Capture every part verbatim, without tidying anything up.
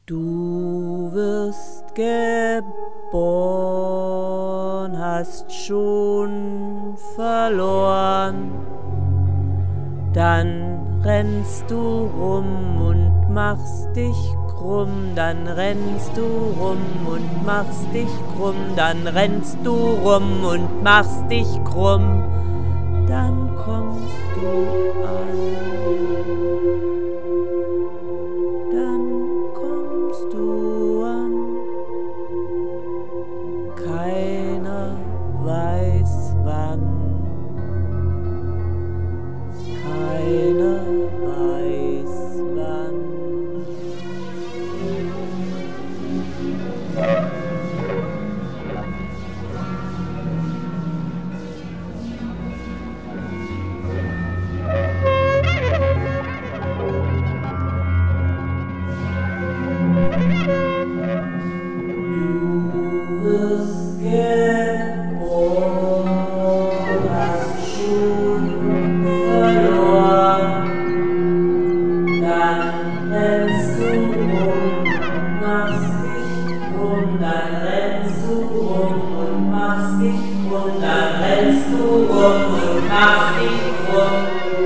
Du wirst geboren, hast schon verloren, dann rennst du rum und machst dich krumm, dann rennst du rum und machst dich krumm, dann rennst du rum und machst dich krumm, dann kommst du an. Dann kommst du an. Keiner weiß wann. Keiner weiß wann. Du wirst geboren, hast schon verloren, dann rennst du rum und machst dich krumm, dann rennst du rum und machst dich krumm, dann rennst du rum und machst dich krumm.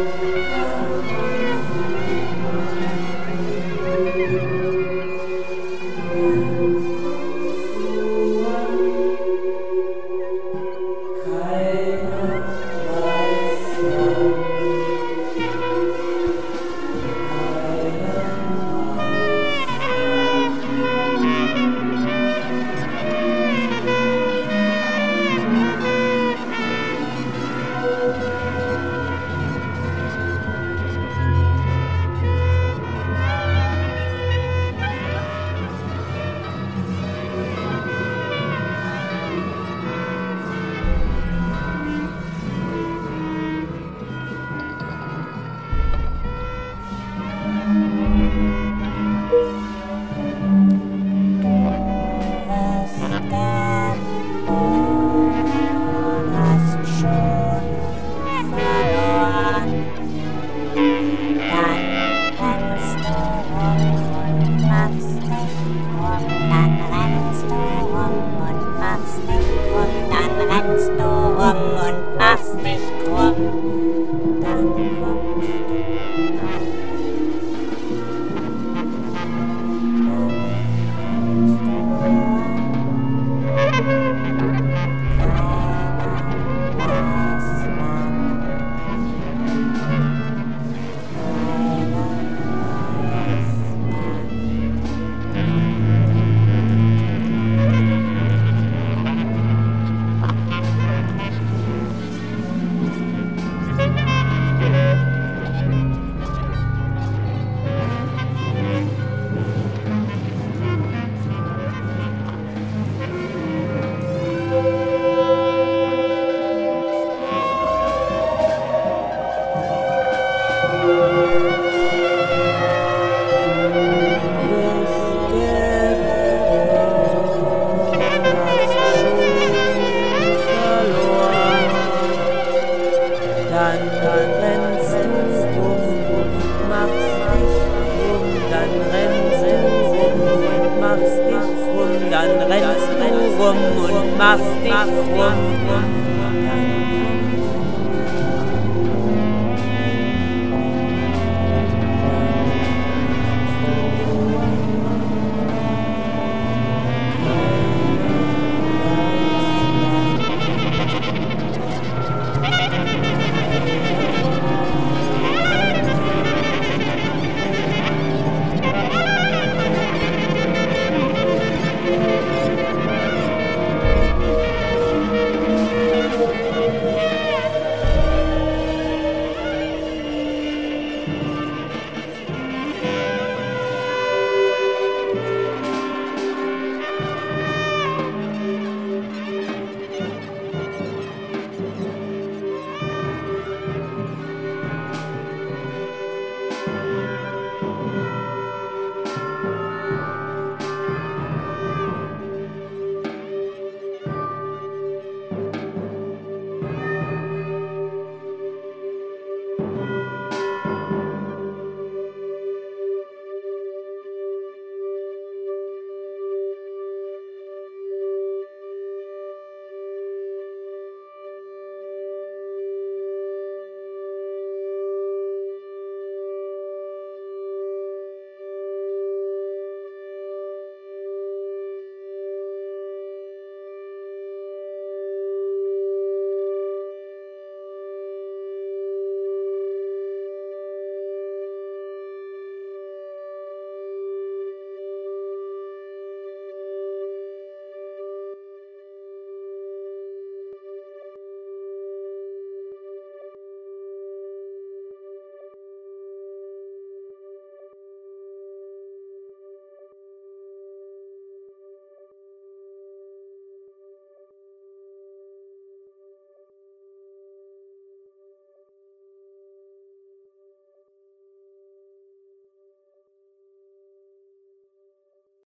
Dann rennst du rum und machst dich krumm, dann rennst du rum und machst dich krumm, dann rennst du rum und machst dich krumm.